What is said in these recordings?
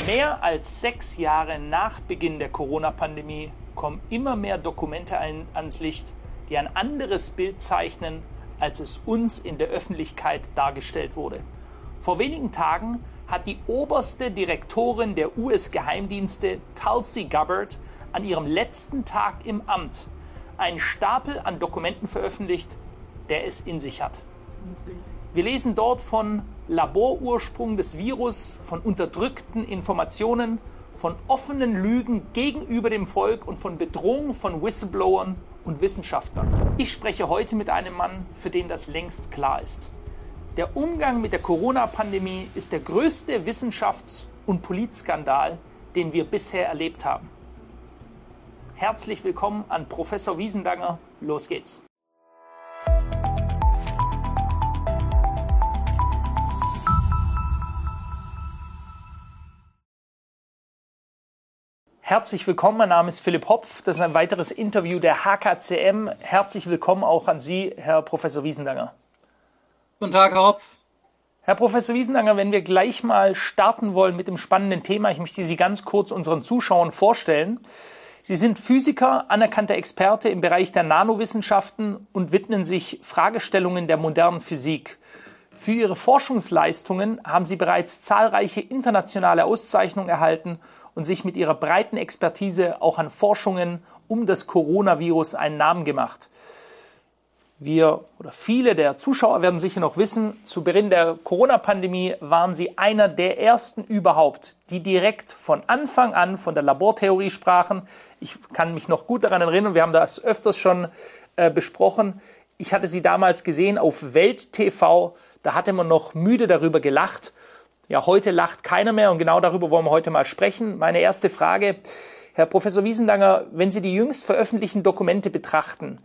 Mehr als 6 Jahre nach Beginn der Corona-Pandemie kommen immer mehr Dokumente ans Licht, die ein anderes Bild zeichnen, als es uns in der Öffentlichkeit dargestellt wurde. Vor wenigen Tagen hat die oberste Direktorin der US-Geheimdienste, Tulsi Gabbard, an ihrem letzten Tag im Amt einen Stapel an Dokumenten veröffentlicht, der es in sich hat. Wir lesen dort von Laborursprung des Virus, von unterdrückten Informationen, von offenen Lügen gegenüber dem Volk und von Bedrohung von Whistleblowern und Wissenschaftlern. Ich spreche heute mit einem Mann, für den das längst klar ist. Der Umgang mit der Corona-Pandemie ist der größte Wissenschafts- und Politskandal, den wir bisher erlebt haben. Herzlich willkommen an Professor Wiesendanger. Los geht's. Herzlich willkommen, mein Name ist Philipp Hopf. Das ist ein weiteres Interview der HKCM. Herzlich willkommen auch an Sie, Herr Professor Wiesendanger. Guten Tag, Herr Hopf. Herr Professor Wiesendanger, wenn wir gleich mal starten wollen mit dem spannenden Thema, ich möchte Sie ganz kurz unseren Zuschauern vorstellen. Sie sind Physiker, anerkannter Experte im Bereich der Nanowissenschaften und widmen sich Fragestellungen der modernen Physik. Für Ihre Forschungsleistungen haben Sie bereits zahlreiche internationale Auszeichnungen erhalten und sich mit Ihrer breiten Expertise auch an Forschungen um das Coronavirus einen Namen gemacht. Viele der Zuschauer werden sicher noch wissen, zu Beginn der Corona-Pandemie waren Sie einer der ersten überhaupt, die direkt von Anfang an von der Labortheorie sprachen. Ich kann mich noch gut daran erinnern, wir haben das öfters schon besprochen. Ich hatte Sie damals gesehen auf Welt TV, da hatte man noch müde darüber gelacht. Ja, heute lacht keiner mehr und genau darüber wollen wir heute mal sprechen. Meine erste Frage, Herr Professor Wiesendanger, wenn Sie die jüngst veröffentlichten Dokumente betrachten,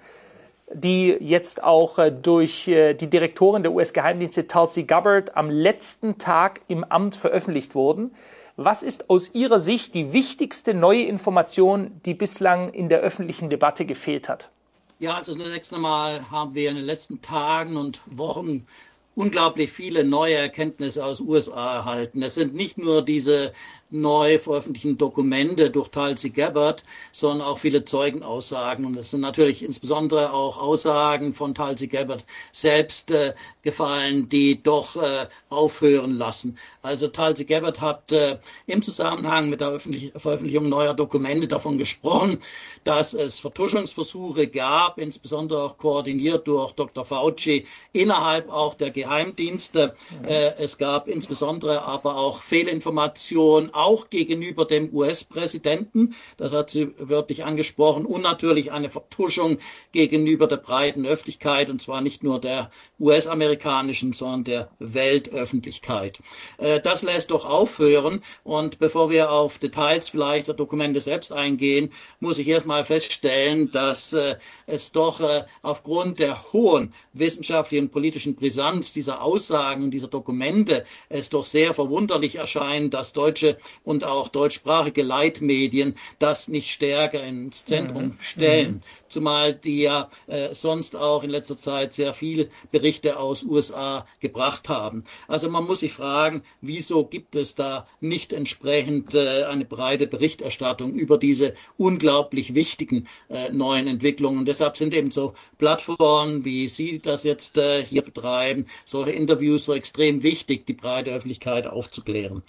die jetzt auch durch die Direktorin der US-Geheimdienste Tulsi Gabbard am letzten Tag im Amt veröffentlicht wurden. Was ist aus Ihrer Sicht die wichtigste neue Information, die bislang in der öffentlichen Debatte gefehlt hat? Ja, also zunächst einmal haben wir in den letzten Tagen und Wochen unglaublich viele neue Erkenntnisse aus USA erhalten. Es sind nicht nur diese neu veröffentlichten Dokumente durch Tulsi Gabbard, sondern auch viele Zeugenaussagen. Und es sind natürlich insbesondere auch Aussagen von Tulsi Gabbard selbst gefallen, die doch aufhören lassen. Also Tulsi Gabbard hat im Zusammenhang mit der Veröffentlichung neuer Dokumente davon gesprochen, dass es Vertuschungsversuche gab, insbesondere auch koordiniert durch Dr. Fauci innerhalb auch der Geheimdienste. Es gab insbesondere aber auch Fehlinformationen, auch gegenüber dem US-Präsidenten, das hat sie wörtlich angesprochen, und natürlich eine Vertuschung gegenüber der breiten Öffentlichkeit, und zwar nicht nur der US-amerikanischen, sondern der Weltöffentlichkeit. Das lässt doch aufhören, und bevor wir auf Details vielleicht der Dokumente selbst eingehen, muss ich erstmal feststellen, dass es doch aufgrund der hohen wissenschaftlichen und politischen Brisanz dieser Aussagen und dieser Dokumente es doch sehr verwunderlich erscheint, dass deutsche und auch deutschsprachige Leitmedien das nicht stärker ins Zentrum stellen. Zumal die ja sonst auch in letzter Zeit sehr viel Berichte aus USA gebracht haben. Also man muss sich fragen, wieso gibt es da nicht entsprechend eine breite Berichterstattung über diese unglaublich wichtigen neuen Entwicklungen. Und deshalb sind eben so Plattformen, wie Sie das jetzt hier betreiben, solche Interviews so extrem wichtig, die breite Öffentlichkeit aufzuklären.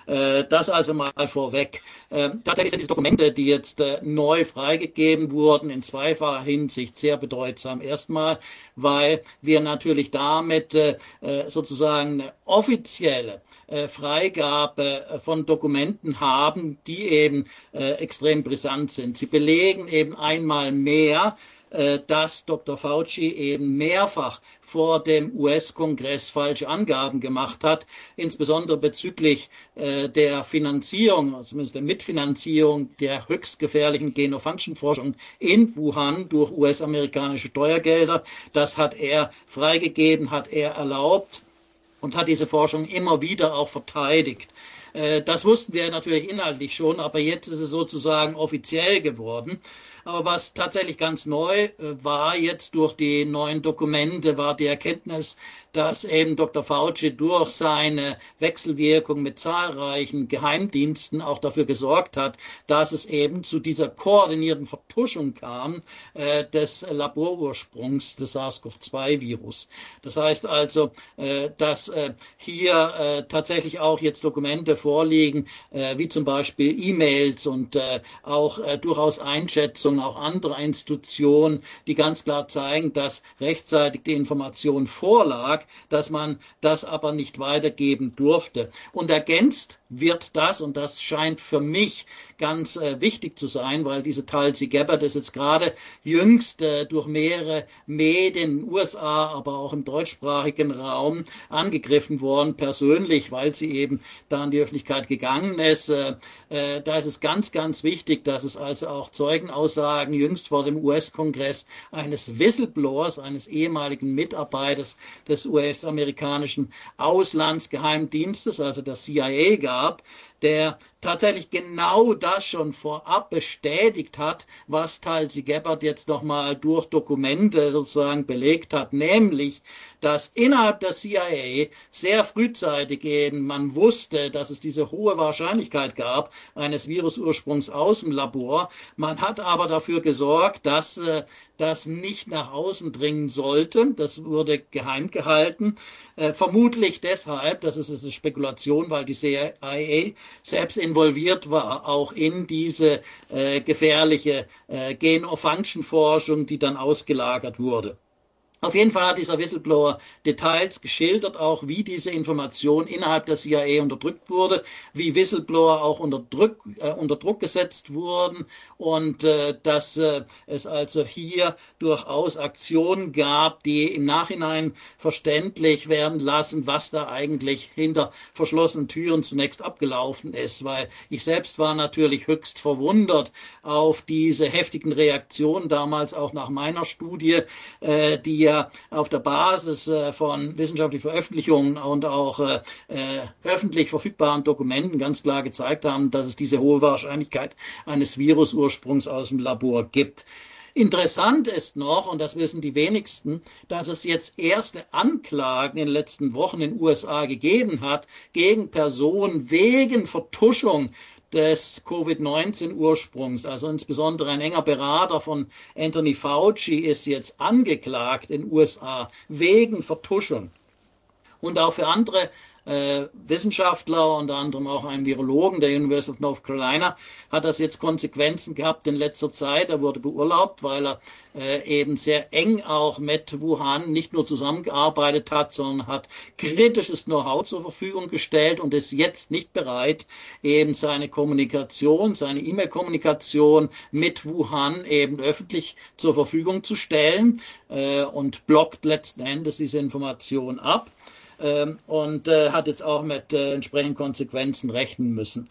Das also mal vorweg. Tatsächlich sind diese Dokumente, die jetzt neu freigegeben wurden, in zweifacher Hinsicht sehr bedeutsam. Erstmal, weil wir natürlich damit sozusagen eine offizielle Freigabe von Dokumenten haben, die eben extrem brisant sind. Sie belegen eben einmal mehr, dass Dr. Fauci eben mehrfach vor dem US-Kongress falsche Angaben gemacht hat, insbesondere bezüglich der Finanzierung, zumindest der Mitfinanzierung der höchst gefährlichen Gain-of-Function-Forschung in Wuhan durch US-amerikanische Steuergelder. Das hat er freigegeben, hat er erlaubt und hat diese Forschung immer wieder auch verteidigt. Das wussten wir natürlich inhaltlich schon, aber jetzt ist es sozusagen offiziell geworden. Aber was tatsächlich ganz neu war jetzt durch die neuen Dokumente, war die Erkenntnis, dass eben Dr. Fauci durch seine Wechselwirkung mit zahlreichen Geheimdiensten auch dafür gesorgt hat, dass es eben zu dieser koordinierten Vertuschung kam des Laborursprungs des SARS-CoV-2-Virus. Das heißt also, dass hier tatsächlich auch jetzt Dokumente vorliegen, wie zum Beispiel E-Mails und auch durchaus Einschätzungen auch anderer Institutionen, die ganz klar zeigen, dass rechtzeitig die Information vorlag, dass man das aber nicht weitergeben durfte. Und ergänzt wird das, und das scheint für mich ganz wichtig zu sein, weil diese Tulsi Gabbard ist jetzt gerade jüngst durch mehrere Medien in den USA, aber auch im deutschsprachigen Raum angegriffen worden, persönlich, weil sie eben da in die Öffentlichkeit gegangen ist. Da ist es ganz, ganz wichtig, dass es also auch Zeugenaussagen jüngst vor dem US-Kongress eines Whistleblowers, eines ehemaligen Mitarbeiters des US-amerikanischen Auslandsgeheimdienstes, also der CIA, gab, der tatsächlich genau das schon vorab bestätigt hat, was Tulsi Gabbard jetzt nochmal durch Dokumente sozusagen belegt hat, nämlich, dass innerhalb der CIA sehr frühzeitig eben man wusste, dass es diese hohe Wahrscheinlichkeit gab eines Virusursprungs aus dem Labor. Man hat aber dafür gesorgt, dass das nicht nach außen dringen sollte. Das wurde geheim gehalten. Vermutlich deshalb, das ist eine Spekulation, weil die CIA selbst involviert war, auch in diese gefährliche Gain-of-Function-Forschung, die dann ausgelagert wurde. Auf jeden Fall hat dieser Whistleblower Details geschildert, auch wie diese Information innerhalb der CIA unterdrückt wurde, wie Whistleblower auch unter Druck gesetzt wurden und dass es also hier durchaus Aktionen gab, die im Nachhinein verständlich werden lassen, was da eigentlich hinter verschlossenen Türen zunächst abgelaufen ist, weil ich selbst war natürlich höchst verwundert auf diese heftigen Reaktionen damals auch nach meiner Studie, die ja auf der Basis von wissenschaftlichen Veröffentlichungen und auch öffentlich verfügbaren Dokumenten ganz klar gezeigt haben, dass es diese hohe Wahrscheinlichkeit eines Virusursprungs aus dem Labor gibt. Interessant ist noch, und das wissen die wenigsten, dass es jetzt erste Anklagen in den letzten Wochen in den USA gegeben hat gegen Personen wegen Vertuschung des Covid-19-Ursprungs. Also insbesondere ein enger Berater von Anthony Fauci ist jetzt angeklagt in den USA wegen Vertuschung. Und auch für andere Wissenschaftler, unter anderem auch einen Virologen der University of North Carolina, hat das jetzt Konsequenzen gehabt in letzter Zeit. Er wurde beurlaubt, weil er eben sehr eng auch mit Wuhan nicht nur zusammengearbeitet hat, sondern hat kritisches Know-how zur Verfügung gestellt und ist jetzt nicht bereit, eben seine Kommunikation, seine E-Mail-Kommunikation mit Wuhan eben öffentlich zur Verfügung zu stellen und blockt letzten Endes diese Information ab. Und hat jetzt auch mit entsprechenden Konsequenzen rechnen müssen.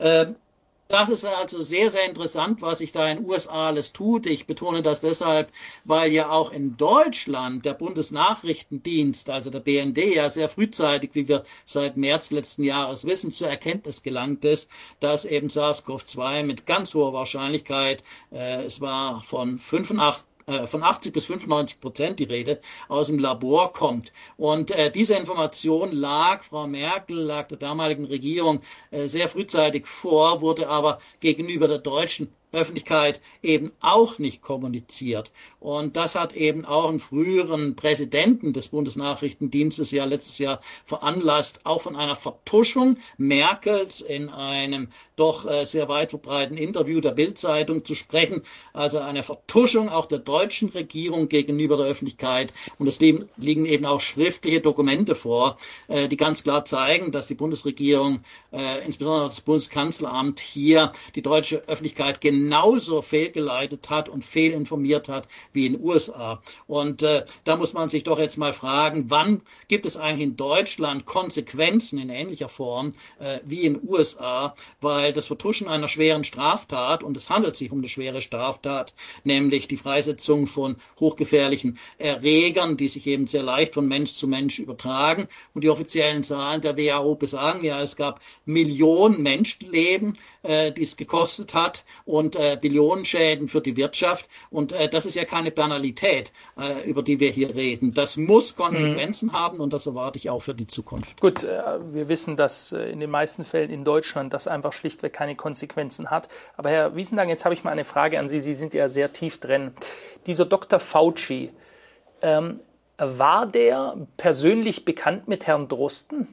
Das ist also sehr, sehr interessant, was sich da in den USA alles tut. Ich betone das deshalb, weil ja auch in Deutschland der Bundesnachrichtendienst, also der BND, ja sehr frühzeitig, wie wir seit März letzten Jahres wissen, zur Erkenntnis gelangt ist, dass eben SARS-CoV-2 mit ganz hoher Wahrscheinlichkeit, es war von 80 bis 95% die Rede, aus dem Labor kommt. Und diese Information lag Frau Merkel, lag der damaligen Regierung sehr frühzeitig vor, wurde aber gegenüber der deutschen Öffentlichkeit eben auch nicht kommuniziert. Und das hat eben auch einen früheren Präsidenten des Bundesnachrichtendienstes ja letztes Jahr veranlasst, auch von einer Vertuschung Merkels in einem doch sehr weit verbreiteten Interview der Bild-Zeitung zu sprechen. Also eine Vertuschung auch der deutschen Regierung gegenüber der Öffentlichkeit. Und es liegen eben auch schriftliche Dokumente vor, die ganz klar zeigen, dass die Bundesregierung, insbesondere das Bundeskanzleramt, hier die deutsche Öffentlichkeit genauso fehlgeleitet hat und fehlinformiert hat wie in den USA. Und da muss man sich doch jetzt mal fragen, wann gibt es eigentlich in Deutschland Konsequenzen in ähnlicher Form wie in den USA, weil das Vertuschen einer schweren Straftat, und es handelt sich um eine schwere Straftat, nämlich die Freisetzung von hochgefährlichen Erregern, die sich eben sehr leicht von Mensch zu Mensch übertragen. Und die offiziellen Zahlen der WHO besagen ja, es gab Millionen Menschenleben, die es gekostet hat, und und Billionenschäden für die Wirtschaft. Und das ist ja keine Banalität, über die wir hier reden. Das muss Konsequenzen haben und das erwarte ich auch für die Zukunft. Gut, wir wissen, dass in den meisten Fällen in Deutschland das einfach schlichtweg keine Konsequenzen hat. Aber Herr Wiesendanger, jetzt habe ich mal eine Frage an Sie. Sie sind ja sehr tief drin. Dieser Dr. Fauci, war der persönlich bekannt mit Herrn Drosten?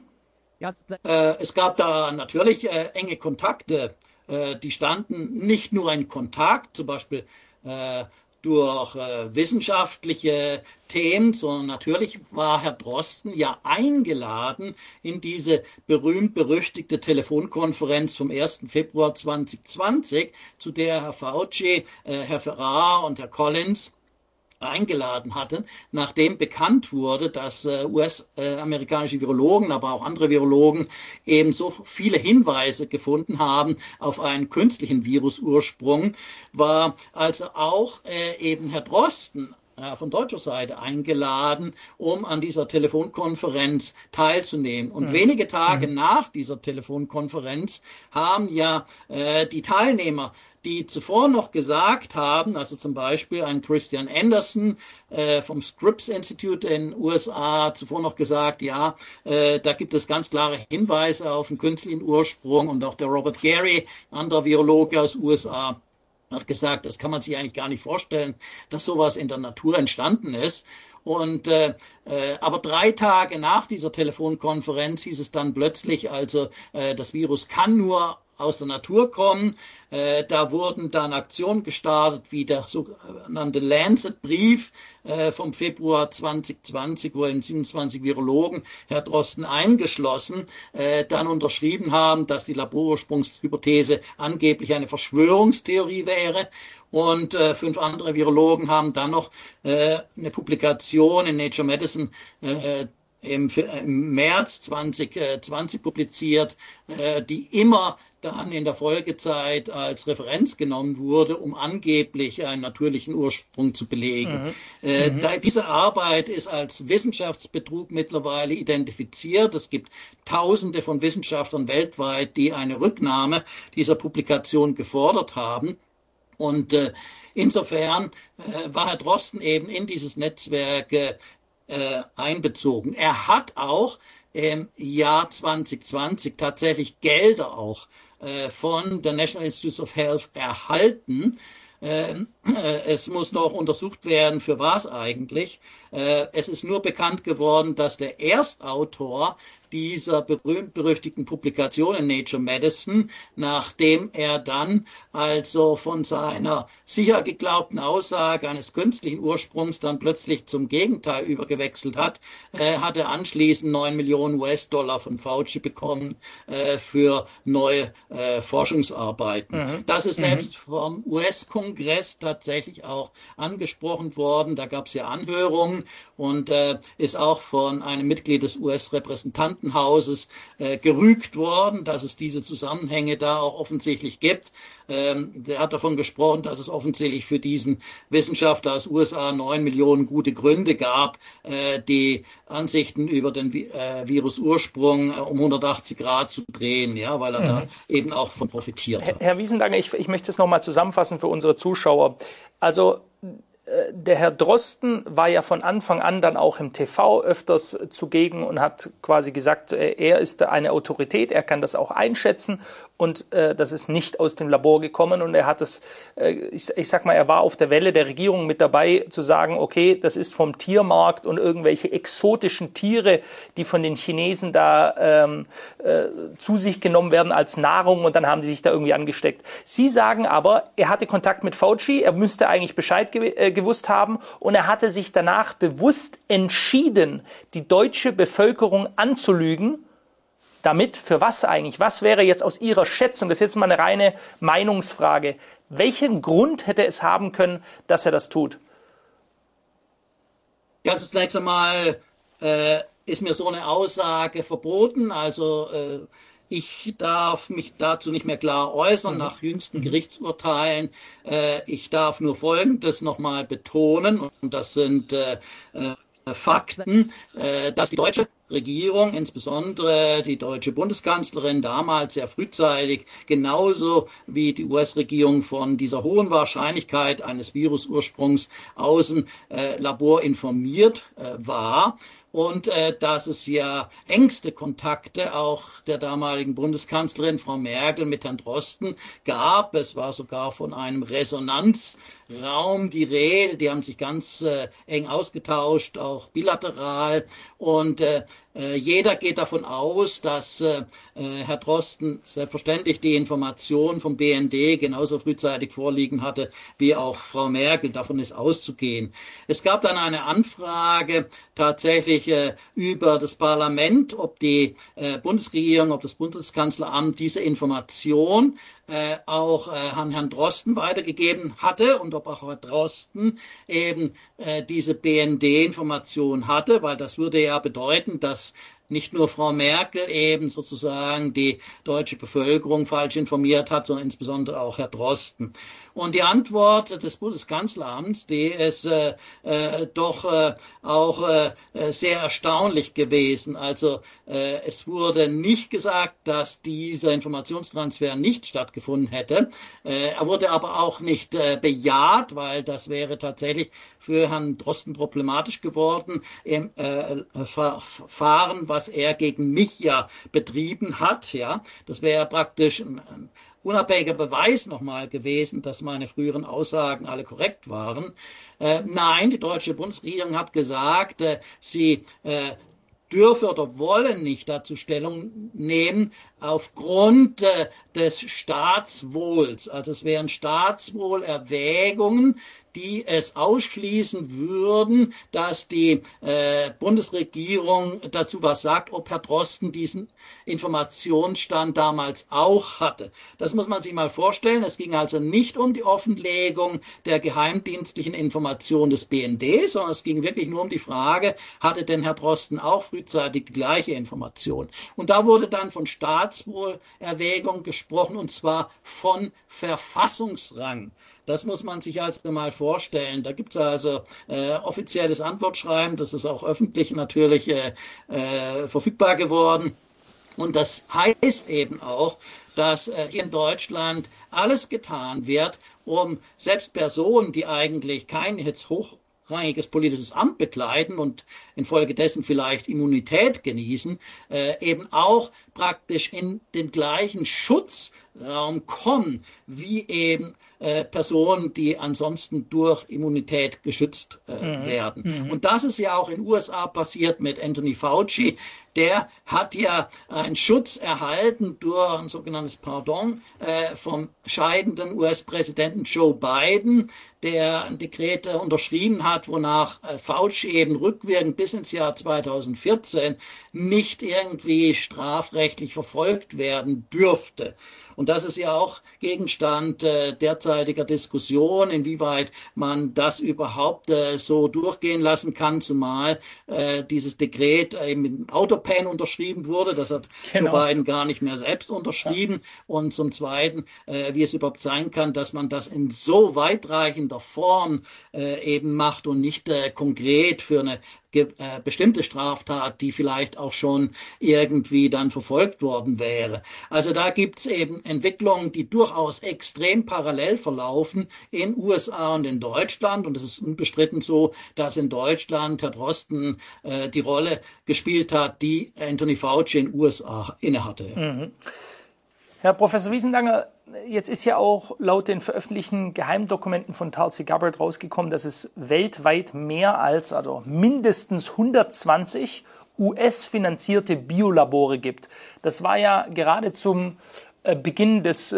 Es gab da natürlich enge Kontakte. Die standen nicht nur in Kontakt, zum Beispiel durch wissenschaftliche Themen, sondern natürlich war Herr Drosten ja eingeladen in diese berühmt-berüchtigte Telefonkonferenz vom 1. Februar 2020, zu der Herr Fauci, Herr Ferrar und Herr Collins eingeladen hatten, nachdem bekannt wurde, dass US-amerikanische Virologen, aber auch andere Virologen eben so viele Hinweise gefunden haben auf einen künstlichen Virusursprung, war also auch eben Herr Drosten von deutscher Seite eingeladen, um an dieser Telefonkonferenz teilzunehmen. Und wenige Tage nach dieser Telefonkonferenz haben ja die Teilnehmer, die zuvor noch gesagt haben, also zum Beispiel ein Christian Anderson vom Scripps Institute in den USA, zuvor noch gesagt, ja, da gibt es ganz klare Hinweise auf einen künstlichen Ursprung, und auch der Robert Gary, anderer Virologe aus USA, hat gesagt, das kann man sich eigentlich gar nicht vorstellen, dass sowas in der Natur entstanden ist. Und aber 3 Tage nach dieser Telefonkonferenz hieß es dann plötzlich, also das Virus kann nur aus der Natur kommen. Da wurden dann Aktionen gestartet, wie der sogenannte Lancet-Brief vom Februar 2020, wo 27 Virologen, Herr Drosten eingeschlossen, dann unterschrieben haben, dass die Laborursprungshypothese angeblich eine Verschwörungstheorie wäre. Und 5 andere Virologen haben dann noch eine Publikation in Nature Medicine im März 2020 publiziert, die immer dann in der Folgezeit als Referenz genommen wurde, um angeblich einen natürlichen Ursprung zu belegen. Diese Arbeit ist als Wissenschaftsbetrug mittlerweile identifiziert. Es gibt Tausende von Wissenschaftlern weltweit, die eine Rücknahme dieser Publikation gefordert haben. Und insofern war Herr Drosten eben in dieses Netzwerk einbezogen. Er hat auch im Jahr 2020 tatsächlich Gelder auch von der National Institutes of Health erhalten. Es muss noch untersucht werden, für was eigentlich. Es ist nur bekannt geworden, dass der Erstautor dieser berühmt-berüchtigten Publikation in Nature Medicine, nachdem er dann also von seiner sicher geglaubten Aussage eines künstlichen Ursprungs dann plötzlich zum Gegenteil übergewechselt hat, hat er anschließend 9 Millionen US-Dollar von Fauci bekommen für neue Forschungsarbeiten. Das ist selbst vom US-Kongress tatsächlich auch angesprochen worden. Da gab es ja Anhörungen und ist auch von einem Mitglied des US-Repräsentantenhauses gerügt worden, dass es diese Zusammenhänge da auch offensichtlich gibt. Der hat davon gesprochen, dass es offensichtlich für diesen Wissenschaftler aus USA 9 Millionen gute Gründe gab, die Ansichten über den Virusursprung um 180 Grad zu drehen, ja, weil er da eben auch von profitiert hat. Herr Wiesendanger, ich möchte es nochmal zusammenfassen für unsere Zuschauer. Also der Herr Drosten war ja von Anfang an dann auch im TV öfters zugegen und hat quasi gesagt, er ist eine Autorität, er kann das auch einschätzen und das ist nicht aus dem Labor gekommen und er hat es, ich sag mal, er war auf der Welle der Regierung mit dabei zu sagen, okay, das ist vom Tiermarkt und irgendwelche exotischen Tiere, die von den Chinesen da zu sich genommen werden als Nahrung und dann haben sie sich da irgendwie angesteckt. Sie sagen aber, er hatte Kontakt mit Fauci, er müsste eigentlich Bescheid gewusst haben und er hatte sich danach bewusst entschieden, die deutsche Bevölkerung anzulügen. Damit für was eigentlich? Was wäre jetzt aus Ihrer Schätzung, das ist jetzt mal eine reine Meinungsfrage, welchen Grund hätte es haben können, dass er das tut? Ja, also zunächst einmal ist mir so eine Aussage verboten, also ich darf mich dazu nicht mehr klar äußern nach jüngsten Gerichtsurteilen. Ich darf nur Folgendes nochmal betonen, und das sind Fakten, dass die deutsche Regierung, insbesondere die deutsche Bundeskanzlerin, damals sehr frühzeitig, genauso wie die US-Regierung, von dieser hohen Wahrscheinlichkeit eines Virusursprungs aus dem Labor informiert war. Und dass es ja engste Kontakte auch der damaligen Bundeskanzlerin Frau Merkel mit Herrn Drosten gab. Es war sogar von einem Resonanzraum die Rede. Die haben sich ganz eng ausgetauscht, auch bilateral. Und jeder geht davon aus, dass Herr Drosten selbstverständlich die Information vom BND genauso frühzeitig vorliegen hatte, wie auch Frau Merkel. Davon ist auszugehen. Es gab dann eine Anfrage tatsächlich über das Parlament, ob die Bundesregierung, ob das Bundeskanzleramt diese Information auch an Herrn Drosten weitergegeben hatte und ob auch Herr Drosten eben diese BND-Information hatte, weil das würde ja bedeuten, dass nicht nur Frau Merkel eben sozusagen die deutsche Bevölkerung falsch informiert hat, sondern insbesondere auch Herr Drosten. Und die Antwort des Bundeskanzleramts, die ist doch auch sehr erstaunlich gewesen. Also es wurde nicht gesagt, dass dieser Informationstransfer nicht stattgefunden hätte. Er wurde aber auch nicht bejaht, weil das wäre tatsächlich für Herrn Drosten problematisch geworden im Verfahren, was er gegen mich ja betrieben hat. Ja, das wäre praktisch ein unabhängiger Beweis nochmal gewesen, dass meine früheren Aussagen alle korrekt waren. Nein, die deutsche Bundesregierung hat gesagt, sie dürfe oder wolle nicht dazu Stellung nehmen aufgrund des Staatswohls. Also es wären Staatswohlerwägungen, die es ausschließen würden, dass die Bundesregierung dazu was sagt, ob Herr Drosten diesen Informationsstand damals auch hatte. Das muss man sich mal vorstellen. Es ging also nicht um die Offenlegung der geheimdienstlichen Information des BND, sondern es ging wirklich nur um die Frage, hatte denn Herr Drosten auch frühzeitig die gleiche Information? Und da wurde dann von Staatswohlerwägung gesprochen, und zwar von Verfassungsrang. Das muss man sich also mal vorstellen. Da gibt es also offizielles Antwortschreiben, das ist auch öffentlich natürlich verfügbar geworden. Und das heißt eben auch, dass hier in Deutschland alles getan wird, um selbst Personen, die eigentlich kein jetzt hochrangiges politisches Amt bekleiden und infolgedessen vielleicht Immunität genießen, eben auch praktisch in den gleichen Schutzraum kommen, wie eben Personen, die ansonsten durch Immunität geschützt werden. Und das ist ja auch in den USA passiert mit Anthony Fauci. Der hat ja einen Schutz erhalten durch ein sogenanntes Pardon vom scheidenden US-Präsidenten Joe Biden, der ein Dekret unterschrieben hat, wonach Fauci eben rückwirkend bis ins Jahr 2014 nicht irgendwie strafrechtlich verfolgt werden dürfte. Und das ist ja auch Gegenstand derzeitiger Diskussion, inwieweit man das überhaupt so durchgehen lassen kann, zumal dieses Dekret eben mit Autopan unterschrieben wurde. Das hat Joe Biden gar nicht mehr selbst unterschrieben. Ja. Und zum Zweiten, wie es überhaupt sein kann, dass man das in so weitreichender Form eben macht und nicht konkret für eine bestimmte Straftat, die vielleicht auch schon irgendwie dann verfolgt worden wäre. Also da gibt es eben Entwicklungen, die durchaus extrem parallel verlaufen in USA und in Deutschland. Und es ist unbestritten so, dass in Deutschland Herr Drosten die Rolle gespielt hat, die Anthony Fauci in den USA innehatte. Mhm. Herr Professor Wiesendanger, jetzt ist ja auch laut den veröffentlichten Geheimdokumenten von Tulsi Gabbard rausgekommen, dass es weltweit mehr als, also mindestens 120 US-finanzierte Biolabore gibt. Das war ja gerade zum Beginn des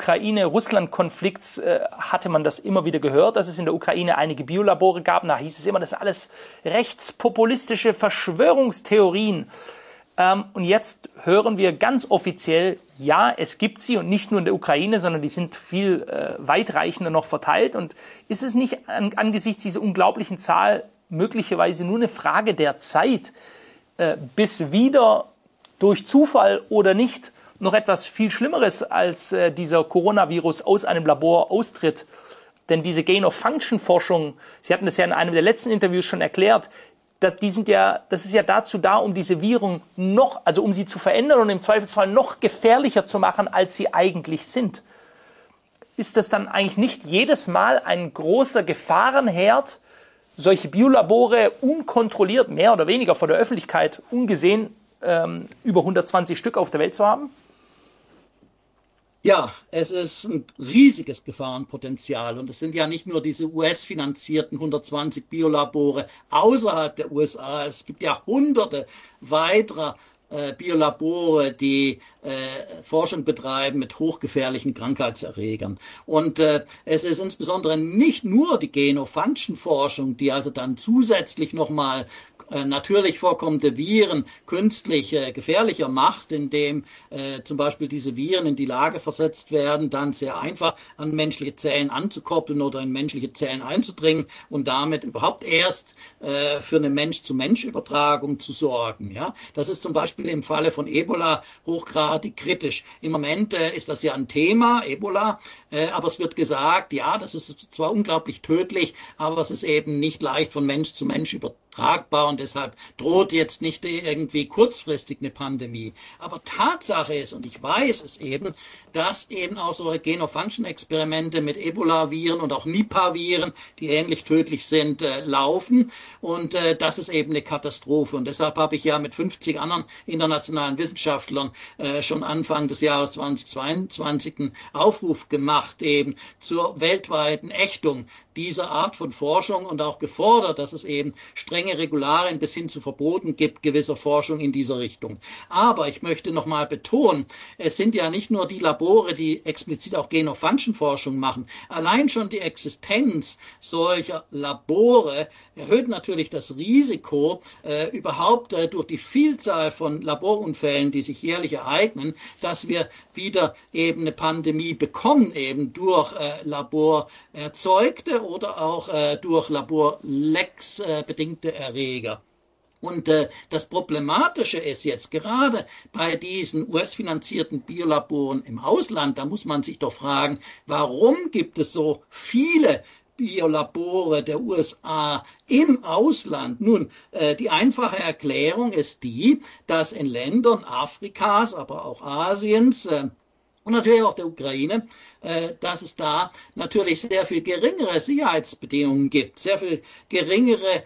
Ukraine-Russland-Konflikts hatte man das immer wieder gehört, dass es in der Ukraine einige Biolabore gab. Da hieß es immer, das sind alles rechtspopulistische Verschwörungstheorien. Und jetzt hören wir ganz offiziell, ja, es gibt sie und nicht nur in der Ukraine, sondern die sind viel weitreichender noch verteilt. Und ist es nicht angesichts dieser unglaublichen Zahl möglicherweise nur eine Frage der Zeit, bis wieder durch Zufall oder nicht noch etwas viel Schlimmeres als dieser Coronavirus aus einem Labor austritt? Denn diese Gain-of-Function-Forschung, Sie hatten das ja in einem der letzten Interviews schon erklärt, das ist ja dazu da, um diese Viren um sie zu verändern und im Zweifelsfall noch gefährlicher zu machen, als sie eigentlich sind. Ist das dann eigentlich nicht jedes Mal ein großer Gefahrenherd, solche Biolabore unkontrolliert, mehr oder weniger von der Öffentlichkeit ungesehen, über 120 Stück auf der Welt zu haben? Ja, es ist ein riesiges Gefahrenpotenzial und es sind ja nicht nur diese US-finanzierten 120 Biolabore außerhalb der USA, es gibt ja hunderte weiterer Biolabore, die Forschung betreiben mit hochgefährlichen Krankheitserregern. Und es ist insbesondere nicht nur die Gain-of-Function-Forschung, die also dann zusätzlich nochmal natürlich vorkommende Viren künstlich gefährlicher macht, indem zum Beispiel diese Viren in die Lage versetzt werden, dann sehr einfach an menschliche Zellen anzukoppeln oder in menschliche Zellen einzudringen und damit überhaupt erst für eine Mensch-zu-Mensch-Übertragung zu sorgen. Ja? Das ist zum Beispiel im Falle von Ebola hochgradig kritisch. Im Moment ist das ja ein Thema, Ebola, aber es wird gesagt, ja, das ist zwar unglaublich tödlich, aber es ist eben nicht leicht von Mensch zu Mensch übertragbar und deshalb droht jetzt nicht irgendwie kurzfristig eine Pandemie. Aber Tatsache ist, und ich weiß es eben, dass eben auch solche Gain-of-Function-Experimente mit Ebola-Viren und auch Nipah-Viren, die ähnlich tödlich sind, laufen. Und das ist eben eine Katastrophe. Und deshalb habe ich ja mit 50 anderen internationalen Wissenschaftlern schon Anfang des Jahres 2022 einen Aufruf gemacht, eben zur weltweiten Ächtung dieser Art von Forschung und auch gefordert, dass es eben strenge Regularien bis hin zu Verboten gibt, gewisser Forschung in dieser Richtung. Aber ich möchte nochmal betonen, es sind ja nicht nur die Labore, die explizit auch Gain-of-Function-Forschung machen. Allein schon die Existenz solcher Labore erhöht natürlich das Risiko, überhaupt durch die Vielzahl von Laborunfällen, die sich jährlich ereignen, dass wir wieder eben eine Pandemie bekommen, eben durch laborerzeugte oder auch durch Laborlecks bedingte Erreger. Und das Problematische ist jetzt gerade bei diesen US-finanzierten Biolaboren im Ausland, da muss man sich doch fragen, warum gibt es so viele Biolabore der USA im Ausland? Nun, die einfache Erklärung ist die, dass in Ländern Afrikas, aber auch Asiens und natürlich auch der Ukraine, dass es da natürlich sehr viel geringere Sicherheitsbedingungen gibt, sehr viel geringere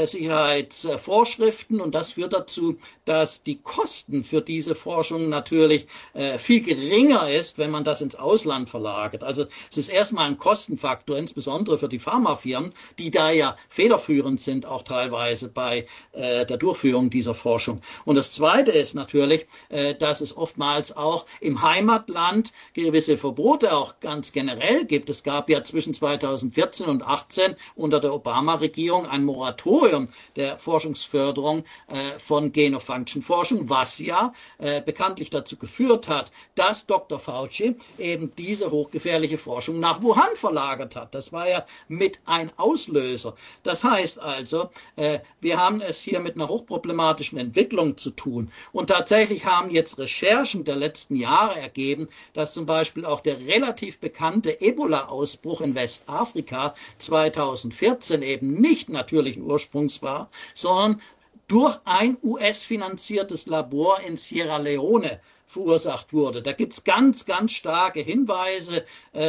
Sicherheitsvorschriften und das führt dazu, dass die Kosten für diese Forschung natürlich viel geringer ist, wenn man das ins Ausland verlagert. Also es ist erstmal ein Kostenfaktor, insbesondere für die Pharmafirmen, die da ja federführend sind, auch teilweise bei der Durchführung dieser Forschung. Und das Zweite ist natürlich, dass es oftmals auch im Heimatland gewisse Verbote auch ganz generell gibt. Es gab ja zwischen 2014 und 2018 unter der Obama-Regierung ein Moratorium der Forschungsförderung von Gain-of-Function-Forschung, was ja bekanntlich dazu geführt hat, dass Dr. Fauci eben diese hochgefährliche Forschung nach Wuhan verlagert hat. Das war ja mit ein Auslöser. Das heißt also, wir haben es hier mit einer hochproblematischen Entwicklung zu tun. Und tatsächlich haben jetzt Recherchen der letzten Jahre ergeben, dass zum Beispiel auch der relativ bekannte Ebola-Ausbruch in Westafrika 2014 eben nicht natürlichen Ursprungs war, sondern durch ein US-finanziertes Labor in Sierra Leone verursacht wurde. Da gibt es ganz, ganz starke Hinweise.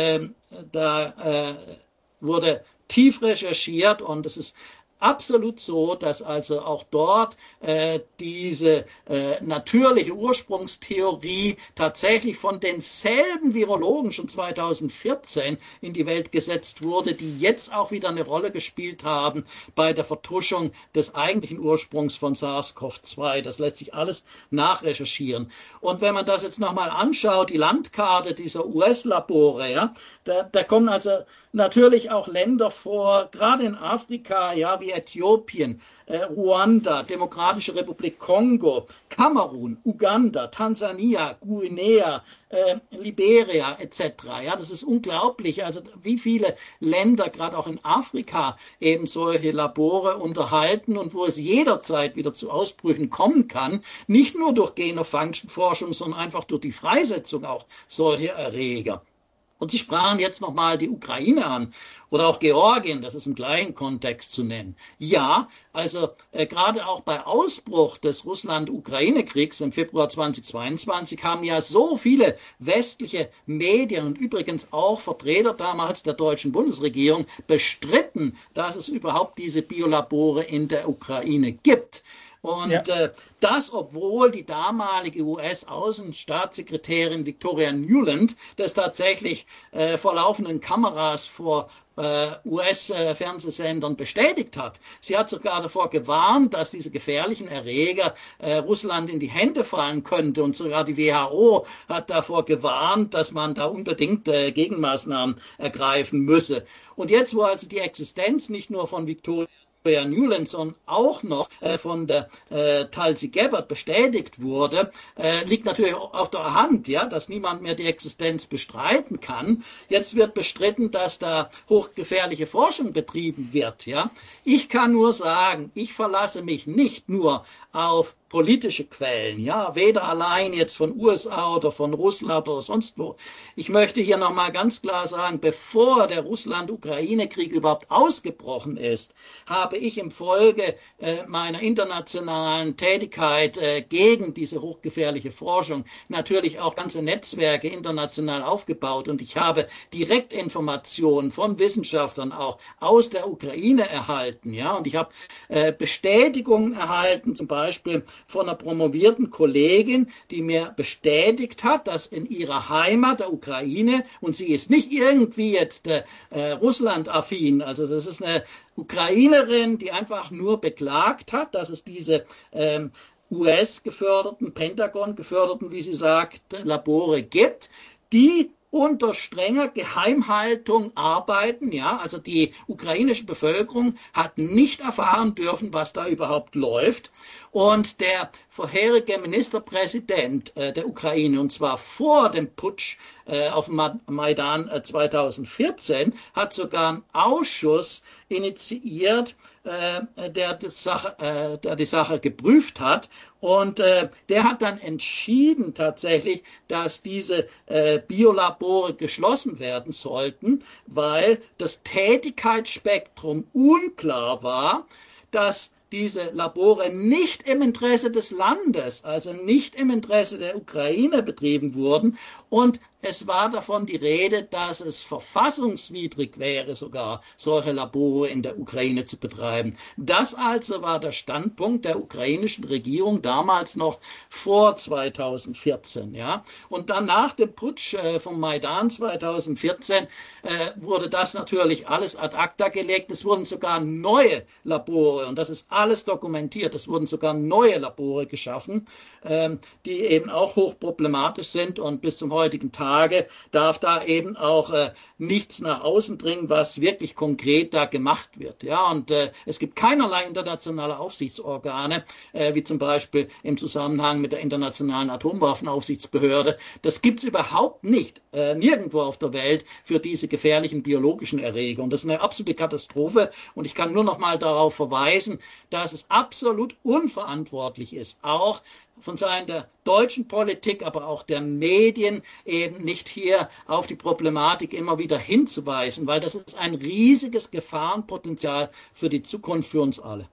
Da wurde tief recherchiert und es ist absolut so, dass also auch dort diese natürliche Ursprungstheorie tatsächlich von denselben Virologen schon 2014 in die Welt gesetzt wurde, die jetzt auch wieder eine Rolle gespielt haben bei der Vertuschung des eigentlichen Ursprungs von SARS-CoV-2. Das lässt sich alles nachrecherchieren. Und wenn man das jetzt nochmal anschaut, die Landkarte dieser US-Labore, ja, da kommen also natürlich auch Länder vor, gerade in Afrika, ja, wie Äthiopien, Ruanda, Demokratische Republik Kongo, Kamerun, Uganda, Tansania, Guinea, Liberia etc. Ja, das ist unglaublich, also wie viele Länder gerade auch in Afrika eben solche Labore unterhalten und wo es jederzeit wieder zu Ausbrüchen kommen kann, nicht nur durch Gain-of-Function-Forschung, sondern einfach durch die Freisetzung auch solcher Erreger. Und Sie sprachen jetzt nochmal die Ukraine an oder auch Georgien, das ist im gleichen Kontext zu nennen. Ja, also gerade auch bei Ausbruch des Russland-Ukraine-Kriegs im Februar 2022 haben ja so viele westliche Medien und übrigens auch Vertreter damals der deutschen Bundesregierung bestritten, dass es überhaupt diese Biolabore in der Ukraine gibt. Und das, obwohl die damalige US-Außenstaatssekretärin Victoria Nuland das tatsächlich vor laufenden Kameras vor US-Fernsehsendern bestätigt hat. Sie hat sogar davor gewarnt, dass diese gefährlichen Erreger Russland in die Hände fallen könnte. Und sogar die WHO hat davor gewarnt, dass man da unbedingt Gegenmaßnahmen ergreifen müsse. Und jetzt, wo also die Existenz nicht nur von Victoria Nuland, sondern auch noch von der Tulsi Gabbard bestätigt wurde, liegt natürlich auf der Hand, ja, dass niemand mehr die Existenz bestreiten kann. Jetzt wird bestritten, dass da hochgefährliche Forschung betrieben wird, ja. Ich kann nur sagen, ich verlasse mich nicht nur auf politische Quellen, ja, weder allein jetzt von USA oder von Russland oder sonst wo. Ich möchte hier nochmal ganz klar sagen, bevor der Russland-Ukraine-Krieg überhaupt ausgebrochen ist, habe ich im Folge meiner internationalen Tätigkeit gegen diese hochgefährliche Forschung natürlich auch ganze Netzwerke international aufgebaut und ich habe Direktinformationen von Wissenschaftlern auch aus der Ukraine erhalten, ja, und ich habe Bestätigungen erhalten, zum Beispiel von einer promovierten Kollegin, die mir bestätigt hat, dass in ihrer Heimat der Ukraine, und sie ist nicht irgendwie jetzt Russland-affin, also das ist eine Ukrainerin, die einfach nur beklagt hat, dass es diese US-geförderten, Pentagon-geförderten, wie sie sagt, Labore gibt, die unter strenger Geheimhaltung arbeiten, ja, also die ukrainische Bevölkerung hat nicht erfahren dürfen, was da überhaupt läuft. Und der vorherige Ministerpräsident der Ukraine, und zwar vor dem Putsch auf dem Maidan 2014, hat sogar einen Ausschuss initiiert, der die Sache geprüft hat. Und der hat dann entschieden tatsächlich, dass diese Biolabore geschlossen werden sollten, weil das Tätigkeitsspektrum unklar war, dass diese Labore nicht im Interesse des Landes, also nicht im Interesse der Ukraine betrieben wurden. Und es war davon die Rede, dass es verfassungswidrig wäre, sogar solche Labore in der Ukraine zu betreiben. Das also war der Standpunkt der ukrainischen Regierung damals noch vor 2014. Ja? Und dann nach dem Putsch vom Maidan 2014 wurde das natürlich alles ad acta gelegt. Es wurden sogar neue Labore, und das ist alles dokumentiert, es wurden sogar neue Labore geschaffen, die eben auch hochproblematisch sind, und bis zum heutigen Tage darf da eben auch nichts nach außen dringen, was wirklich konkret da gemacht wird. Ja, und es gibt keinerlei internationale Aufsichtsorgane, wie zum Beispiel im Zusammenhang mit der Internationalen Atomwaffenaufsichtsbehörde. Das gibt's überhaupt nicht, nirgendwo auf der Welt, für diese gefährlichen biologischen Erreger. Und das ist eine absolute Katastrophe. Und ich kann nur noch mal darauf verweisen, dass es absolut unverantwortlich ist, auch von Seiten der deutschen Politik, aber auch der Medien, eben nicht hier auf die Problematik immer wieder hinzuweisen, weil das ist ein riesiges Gefahrenpotenzial für die Zukunft für uns alle.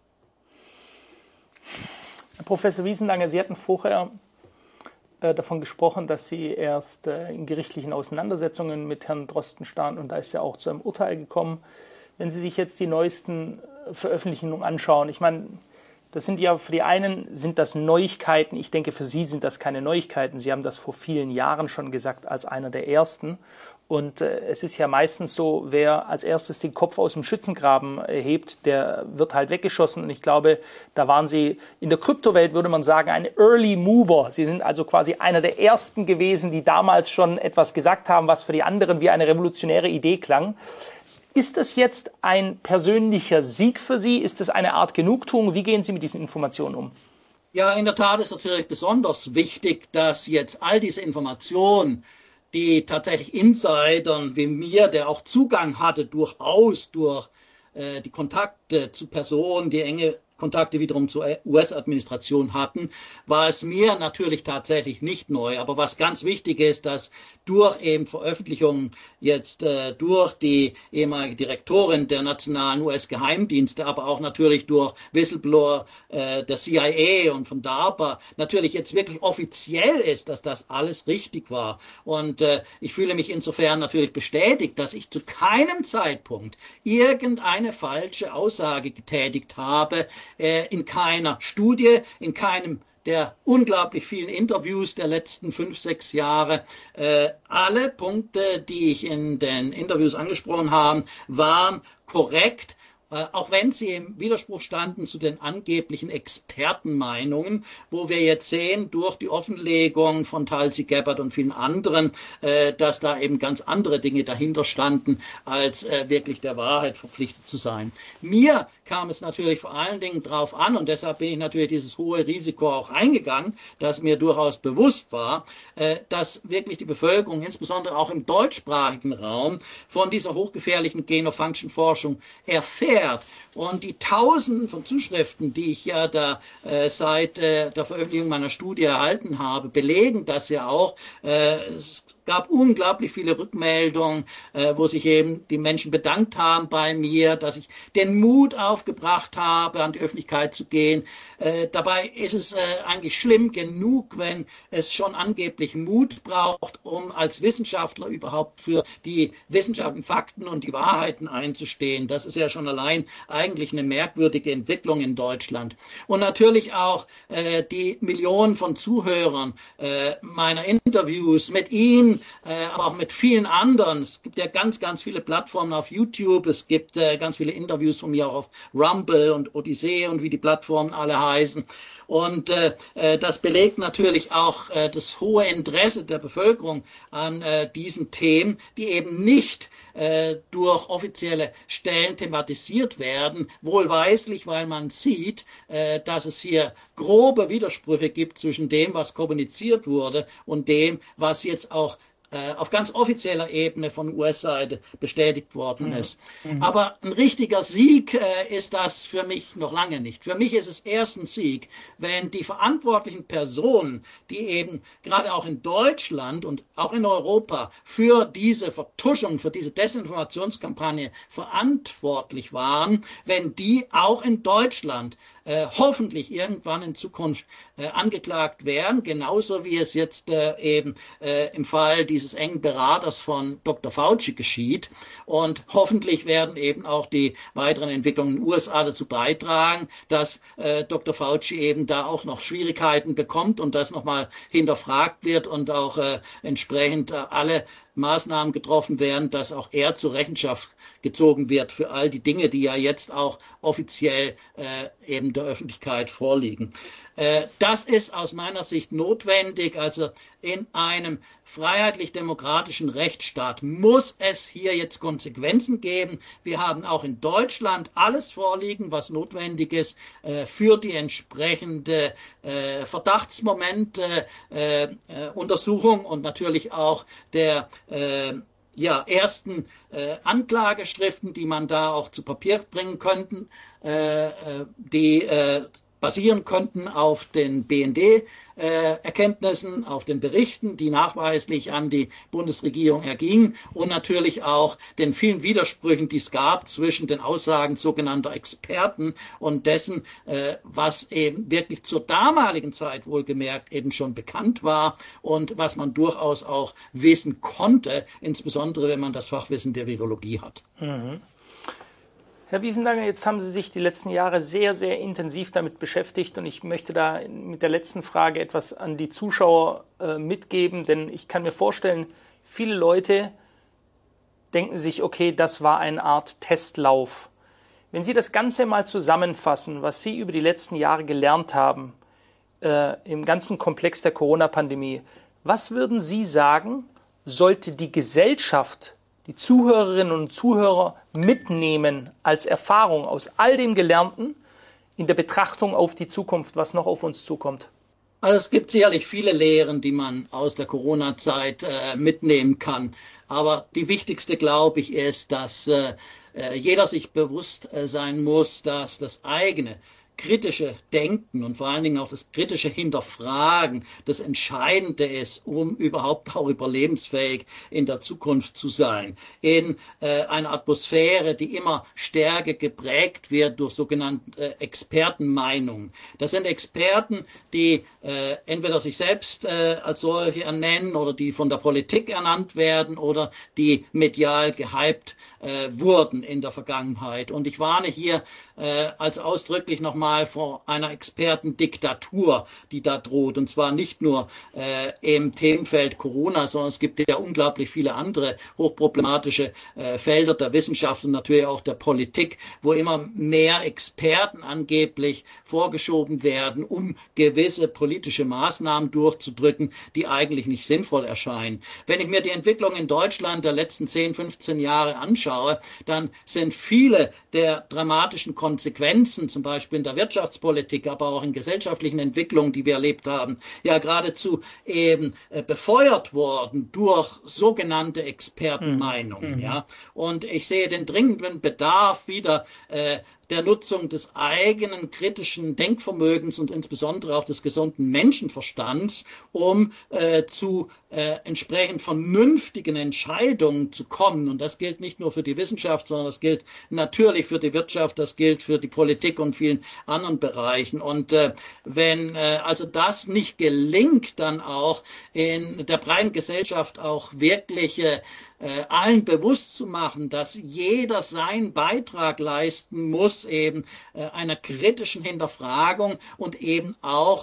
Herr Professor Wiesendanger, Sie hatten vorher davon gesprochen, dass Sie erst in gerichtlichen Auseinandersetzungen mit Herrn Drosten standen, und da ist ja auch zu einem Urteil gekommen. Wenn Sie sich jetzt die neuesten Veröffentlichungen anschauen, ich meine, das sind ja, für die einen sind das Neuigkeiten. Ich denke, für Sie sind das keine Neuigkeiten. Sie haben das vor vielen Jahren schon gesagt, als einer der ersten. Und es ist ja meistens so, wer als erstes den Kopf aus dem Schützengraben hebt, der wird halt weggeschossen. Und ich glaube, da waren Sie in der Kryptowelt, würde man sagen, ein Early Mover. Sie sind also quasi einer der ersten gewesen, die damals schon etwas gesagt haben, was für die anderen wie eine revolutionäre Idee klang. Ist das jetzt ein persönlicher Sieg für Sie? Ist das eine Art Genugtuung? Wie gehen Sie mit diesen Informationen um? Ja, in der Tat ist natürlich besonders wichtig, dass jetzt all diese Informationen, die tatsächlich Insidern wie mir, der auch Zugang hatte durchaus durch die Kontakte zu Personen, die enge Kontakte wiederum zur US-Administration hatten, war es mir natürlich tatsächlich nicht neu. Aber was ganz wichtig ist, dass durch eben Veröffentlichungen jetzt durch die ehemalige Direktorin der nationalen US-Geheimdienste, aber auch natürlich durch Whistleblower der CIA und von DARPA natürlich jetzt wirklich offiziell ist, dass das alles richtig war. Und ich fühle mich insofern natürlich bestätigt, dass ich zu keinem Zeitpunkt irgendeine falsche Aussage getätigt habe, in keiner Studie, in keinem der unglaublich vielen Interviews der letzten 5, 6 Jahre. Alle Punkte, die ich in den Interviews angesprochen habe, waren korrekt, auch wenn sie im Widerspruch standen zu den angeblichen Expertenmeinungen, wo wir jetzt sehen, durch die Offenlegung von Tulsi Gabbard und vielen anderen, dass da eben ganz andere Dinge dahinter standen, als wirklich der Wahrheit verpflichtet zu sein. Mir kam es natürlich vor allen Dingen drauf an, und deshalb bin ich natürlich dieses hohe Risiko auch eingegangen, das mir durchaus bewusst war, dass wirklich die Bevölkerung, insbesondere auch im deutschsprachigen Raum, von dieser hochgefährlichen Gain-of-Function-Forschung erfährt. Und die Tausenden von Zuschriften, die ich ja da seit der Veröffentlichung meiner Studie erhalten habe, belegen das ja auch. Es gab unglaublich viele Rückmeldungen, wo sich eben die Menschen bedankt haben bei mir, dass ich den Mut aufgebracht habe, an die Öffentlichkeit zu gehen. Dabei ist es eigentlich schlimm genug, wenn es schon angeblich Mut braucht, um als Wissenschaftler überhaupt für die wissenschaftlichen Fakten und die Wahrheiten einzustehen. Das ist ja schon allein eigentlich eine merkwürdige Entwicklung in Deutschland. Und natürlich auch die Millionen von Zuhörern meiner Interviews mit Ihnen, aber auch mit vielen anderen. Es gibt ja ganz, ganz viele Plattformen auf YouTube. Es gibt ganz viele Interviews von mir auch auf Rumble und Odyssee und wie die Plattformen alle heißen. Und das belegt natürlich auch das hohe Interesse der Bevölkerung an diesen Themen, die eben nicht durch offizielle Stellen thematisiert werden, wohlweislich, weil man sieht, dass es hier grobe Widersprüche gibt zwischen dem, was kommuniziert wurde und dem, was jetzt auch auf ganz offizieller Ebene von US-Seite bestätigt worden ist. Aber ein richtiger Sieg ist das für mich noch lange nicht. Für mich ist es erst ein Sieg, wenn die verantwortlichen Personen, die eben gerade auch in Deutschland und auch in Europa für diese Vertuschung, für diese Desinformationskampagne verantwortlich waren, wenn die auch in Deutschland hoffentlich irgendwann in Zukunft angeklagt werden, genauso wie es jetzt eben im Fall dieses engen Beraters von Dr. Fauci geschieht. Und hoffentlich werden eben auch die weiteren Entwicklungen in den USA dazu beitragen, dass Dr. Fauci eben da auch noch Schwierigkeiten bekommt und das nochmal hinterfragt wird und auch entsprechend alle Maßnahmen getroffen werden, dass auch er zur Rechenschaft gezogen wird für all die Dinge, die ja jetzt auch offiziell eben der Öffentlichkeit vorliegen. Das ist aus meiner Sicht notwendig. Also in einem freiheitlich-demokratischen Rechtsstaat muss es hier jetzt Konsequenzen geben. Wir haben auch in Deutschland alles vorliegen, was notwendig ist für die entsprechende Verdachtsmomente, Untersuchung und natürlich auch der ersten Anklageschriften, die man da auch zu Papier bringen könnten, die basieren könnten auf den BND-Erkenntnissen, auf den Berichten, die nachweislich an die Bundesregierung ergingen und natürlich auch den vielen Widersprüchen, die es gab zwischen den Aussagen sogenannter Experten und dessen, was eben wirklich zur damaligen Zeit wohlgemerkt eben schon bekannt war und was man durchaus auch wissen konnte, insbesondere wenn man das Fachwissen der Virologie hat. Mhm. Herr Wiesendanger, jetzt haben Sie sich die letzten Jahre sehr, sehr intensiv damit beschäftigt und ich möchte da mit der letzten Frage etwas an die Zuschauer mitgeben, denn ich kann mir vorstellen, viele Leute denken sich, okay, das war eine Art Testlauf. Wenn Sie das Ganze mal zusammenfassen, was Sie über die letzten Jahre gelernt haben, im ganzen Komplex der Corona-Pandemie, was würden Sie sagen, sollte die Gesellschaft, die Zuhörerinnen und Zuhörer mitnehmen als Erfahrung aus all dem Gelernten in der Betrachtung auf die Zukunft, was noch auf uns zukommt? Also es gibt sicherlich viele Lehren, die man aus der Corona-Zeit mitnehmen kann. Aber die wichtigste, glaube ich, ist, dass jeder sich bewusst sein muss, dass das eigene kritische Denken und vor allen Dingen auch das kritische Hinterfragen das Entscheidende ist, um überhaupt auch überlebensfähig in der Zukunft zu sein. In einer Atmosphäre, die immer stärker geprägt wird durch sogenannte Expertenmeinungen. Das sind Experten, die entweder sich selbst als solche ernennen oder die von der Politik ernannt werden oder die medial gehypt wurden in der Vergangenheit. Und ich warne hier als ausdrücklich nochmal vor einer Expertendiktatur, die da droht. Und zwar nicht nur im Themenfeld Corona, sondern es gibt ja unglaublich viele andere hochproblematische Felder der Wissenschaft und natürlich auch der Politik, wo immer mehr Experten angeblich vorgeschoben werden, um gewisse politische Maßnahmen durchzudrücken, die eigentlich nicht sinnvoll erscheinen. Wenn ich mir die Entwicklung in Deutschland der letzten 10, 15 Jahre anschaue, dann sind viele der dramatischen Konsequenzen, zum Beispiel in der Wirtschaftspolitik, aber auch in gesellschaftlichen Entwicklungen, die wir erlebt haben, ja geradezu eben befeuert worden durch sogenannte Expertenmeinungen. Ja. Und ich sehe den dringenden Bedarf wieder der Nutzung des eigenen kritischen Denkvermögens und insbesondere auch des gesunden Menschenverstands, um zu entsprechend vernünftigen Entscheidungen zu kommen. Und das gilt nicht nur für die Wissenschaft, sondern das gilt natürlich für die Wirtschaft, das gilt für die Politik und vielen anderen Bereichen. Und wenn also das nicht gelingt, dann auch in der breiten Gesellschaft auch wirklich allen bewusst zu machen, dass jeder seinen Beitrag leisten muss, eben einer kritischen Hinterfragung und eben auch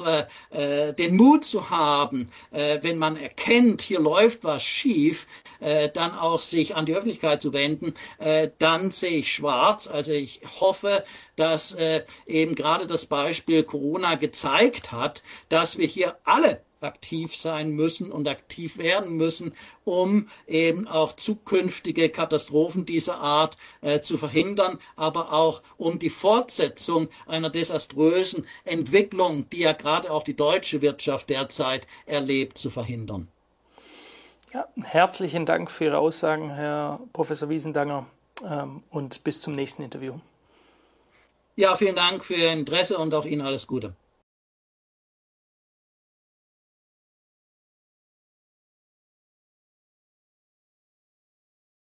den Mut zu haben, wenn man erkennt, hier läuft was schief, dann auch sich an die Öffentlichkeit zu wenden, dann sehe ich schwarz. Also ich hoffe, dass eben gerade das Beispiel Corona gezeigt hat, dass wir hier alle aktiv sein müssen und aktiv werden müssen, um eben auch zukünftige Katastrophen dieser Art zu verhindern, aber auch um die Fortsetzung einer desaströsen Entwicklung, die ja gerade auch die deutsche Wirtschaft derzeit erlebt, zu verhindern. Ja, herzlichen Dank für Ihre Aussagen, Herr Professor Wiesendanger, und bis zum nächsten Interview. Ja, vielen Dank für Ihr Interesse und auch Ihnen alles Gute.